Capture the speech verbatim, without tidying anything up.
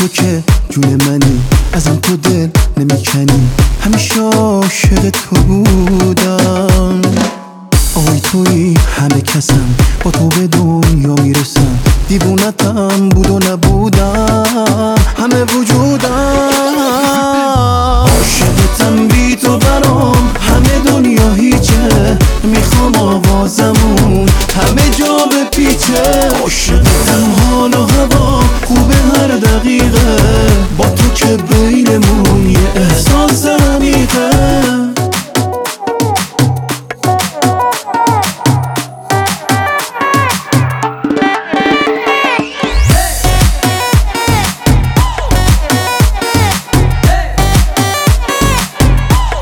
تو که جون منی، ازم تو دل نمیکنی، همیشه عاشق تو بودم. آی توی همه کسم، با تو به دنیا میرسم، دیوونتم بود و نبودم، همه وجودم